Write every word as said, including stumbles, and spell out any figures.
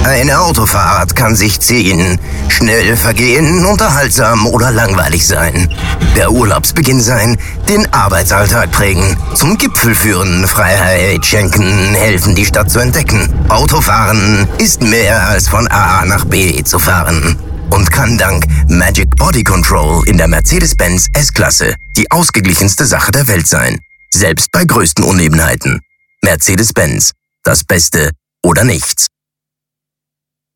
Eine Autofahrt kann sich ziehen, schnell vergehen, unterhaltsam oder langweilig sein. Der Urlaubsbeginn sein, den Arbeitsalltag prägen, zum Gipfel führen, Freiheit schenken, helfen die Stadt zu entdecken. Autofahren ist mehr als von A nach B zu fahren und kann dank Magic Body Control in der Mercedes-Benz S-Klasse die ausgeglichenste Sache der Welt sein. Selbst bei größten Unebenheiten. Mercedes-Benz. Das Beste oder nichts.